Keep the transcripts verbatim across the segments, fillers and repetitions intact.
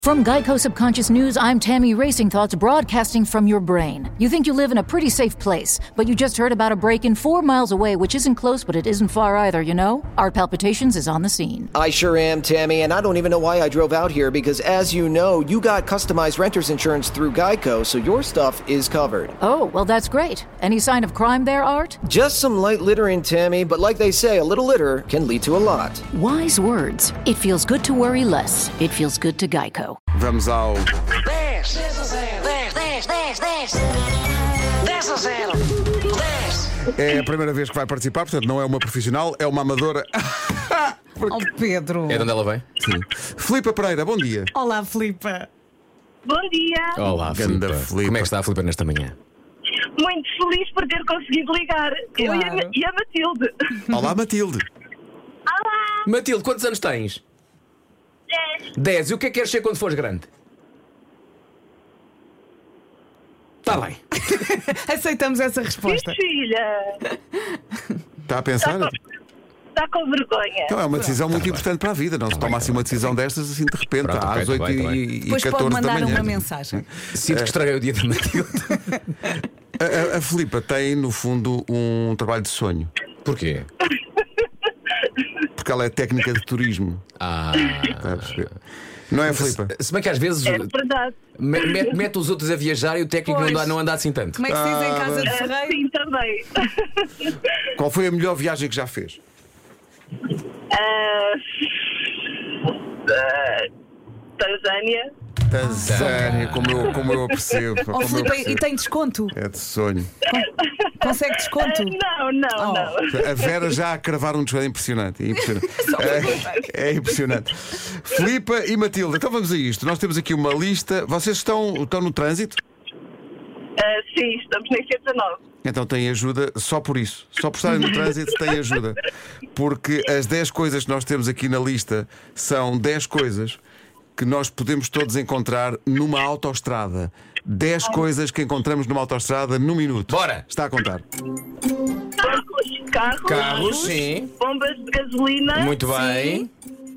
From Geico Subconscious News, I'm Tammy Racing Thoughts, broadcasting from your brain. You think you live in a pretty safe place, but you just heard about a break-in four miles away, which isn't close, but it isn't far either, you know? Art Palpitations is on the scene. I sure am, Tammy, and I don't even know why I drove out here, because as you know, you got customized renter's insurance through Geico, so your stuff is covered. Oh, well, that's great. Any sign of crime there, Art? Just some light littering, Tammy, but like they say, a little litter can lead to a lot. Wise words. It feels good to worry less. It feels good to Geico. Vamos ao... dez, dez a zero, dez, dez, dez, dez, dez a zero, dez. É a primeira vez que vai participar, portanto não é uma profissional, é uma amadora. Oh, Pedro. É de onde ela vem? Sim. Filipa Pereira, bom dia. Olá, Filipa. Bom dia. Olá, Ganda Filipa. Filipa. Como é que está a Filipa nesta manhã? Muito feliz por ter conseguido ligar. Eu e a, Claro. e a Matilde. Olá, Matilde. Olá. Matilde, quantos anos tens? Dez. dez. E o que é que queres ser quando fores grande? Está bem. Aceitamos essa resposta. Filha. Está a pensar? Está com, está com vergonha. Então é uma decisão muito importante para a vida. Não se toma assim uma decisão destas assim de repente, Pronto, às ok, oito tá bem, tá bem. e Depois pode catorze da mandar manhã. uma mensagem. Sinto que estraguei o dia da Matilde. A, a, a Filipa tem, no fundo, um trabalho de sonho. Porquê? Porque ela é técnica de turismo. Ah. Está a perceber? Não é, Filipa? Se, se bem que às vezes É verdade. me- mete, mete os outros a viajar e o técnico não Pois. anda, não anda assim tanto. Como é que se diz em casa de Ah, ferreiro? sim, também. Qual foi a melhor viagem que já fez? Ah, ah, Tanzânia. Tanzânia, como eu, como eu a percebo. Oh, como eu Filipa, percebo. e tem desconto? É de sonho. Consegue Ah, desconto? não, não, Oh. não. A Vera já a cravar um desconto. É impressionante. É impressionante. É, é impressionante. Filipa e Matilde, então vamos a isto. Nós temos aqui uma lista. Vocês estão, estão no trânsito? Ah, sim, estamos na C dezanove. Então têm ajuda só por isso. Só por estarem no trânsito têm ajuda. Porque as dez coisas que nós temos aqui na lista são dez coisas que nós podemos todos encontrar numa autoestrada. dez coisas que encontramos numa autoestrada num minuto. Bora! Está a contar. Carros, carros, Carros, sim. bombas de gasolina, Muito bem.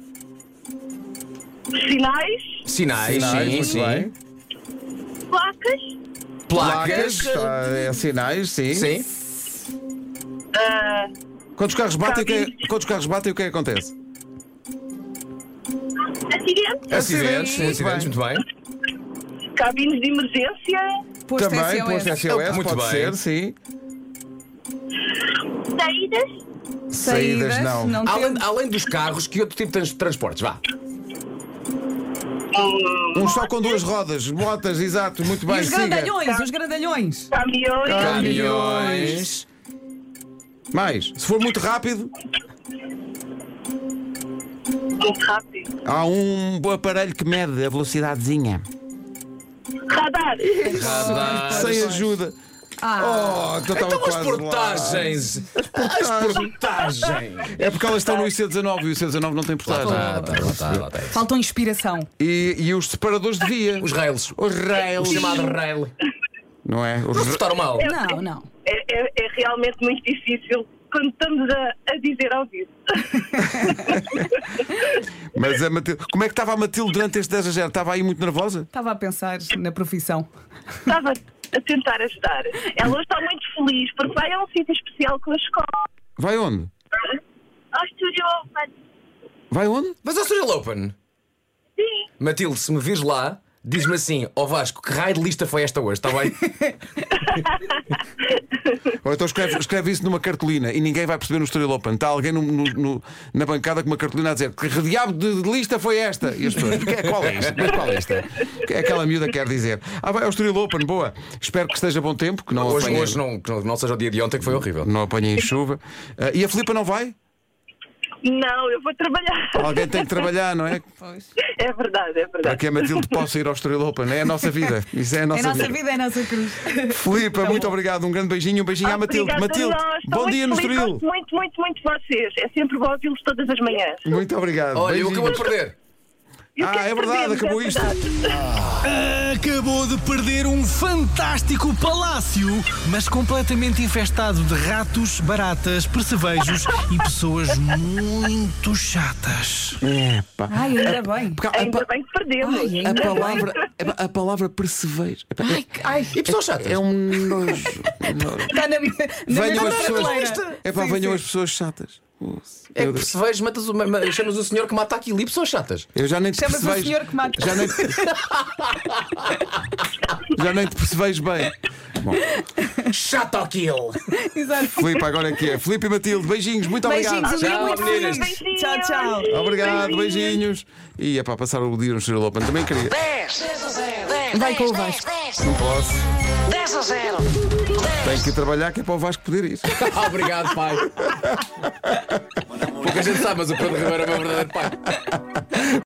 sinais, Sinais, Sinais, sim, muito sim. bem. placas, Placas. Está- é sinais, sim. Sim. ah, Quantos carros batem, o que é- Cabines. quantos carros batem, o que é que acontece? acidentes, Acidentes, Muito acidentes, muito bem. cabines de emergência, Posto Também, S O S. posto S O S, Muito pode bem. ser, sim. saídas, Saídas, não. Além, temos. além dos carros, que outro tipo de trans- transportes? Vá. Um só com duas rodas, motas, exato, muito E bem. os Siga. grandalhões, os grandalhões. caminhões, Caminhões. Mais, se for muito rápido, muito rápido, há um aparelho que mede a velocidadezinha. radar, Sem ajuda. Ah, Oh, então estava Então as quase lá. portagens. As portagens. É porque elas estão no I C dezanove e o I C dezanove não tem portagem. Tá, tá, lá tá, lá tá. faltam inspiração. E, e os separadores de via. Os rails. Os O rails. chamado rail. Não é? Os Não ra- portaram mal. Não, não. é, é, é realmente muito difícil quando estamos a, a dizer ao vivo. Mas a Matilde. Como é que estava a Matilde durante este dez a zero? Estava aí muito nervosa? Estava a pensar na profissão. Estava a tentar ajudar. Ela hoje está muito feliz porque vai a um sítio especial com a escola. Vai onde? Ao estúdio Open. Vai onde? Mas ao Serial Open. Sim. Matilde, se me vires lá, diz-me assim: ó Vasco, que raio de lista foi esta hoje? Está bem? Ou então escreve, escreve isso numa cartolina e ninguém vai perceber no Estoril Open. Está alguém no- no- no- na bancada com uma cartolina a dizer que diabo de de lista foi esta? E as pessoas, "Que é- qual é isto? Mas qual é esta? O que é aquela miúda que quer dizer? Ah, vai ao Estoril Open, boa. Espero que esteja bom tempo, que não Hoje, apanhe, hoje não, que não- não seja o dia de ontem, que foi horrível. não apanhe em chuva. Ah, e a Filipa não vai? Não, eu vou trabalhar. Alguém tem que trabalhar, não é? Pois. É verdade, é Para verdade. que a Matilde possa ir ao Estoril Open. É a nossa vida. Isso é a É nossa, a nossa vida, é a nossa cruz. Filipa, muito obrigado. Um grande beijinho. Um beijinho à Matilde. Obrigada a Matilde, nós. Estou bom muito dia no feliz, Estoril. gosto muito, muito, muito de vocês. É sempre bom ouvi-los todas as manhãs. Muito obrigado. Olha, eu Beijinhos. acabo de perder. E o que Ah, que é verdade, fazemos? acabou É isto. verdade. Acabou de perder um fantástico palácio, mas completamente infestado de ratos, baratas, percevejos e pessoas muito chatas. Epá. Ai, ainda bem. Porque a, Ainda pa- bem que perdemos. Ai, a ainda palavra, a, a palavra percevejo. Epá, é- Ai, E pessoas chatas? É um nojo. um nojo. está na, na Venham mesma as pessoas. prateleira. É pá, Sim, venham sim. as pessoas chatas. Nossa, É que meu Deus. percebes, matas o, ma- ma- chamas o senhor que mata aquilo e pessoas chatas. Eu já nem te Chamas o percevejo. senhor que mata. Já nem te... já nem te percevejo bem. Bom, Chato aquilo! Exato. Filipe, agora é que é. Filipe e Matilde, beijinhos, muito Beijinhos, obrigado. um dia Tchau, muito meninas. feliz. Beijinhos. Tchau, tchau. Obrigado, beijinhos. E é para passar o dia no Estrela Open, também queria. dez, dez a zero. dez, Vai com o dez, Vasco. dez, Não posso. dez a zero. Tenho que ir trabalhar, que é para o Vasco poder ir. Obrigado, pai. Pouca gente sabe, mas o Pedro Ribeiro é o meu verdadeiro pai.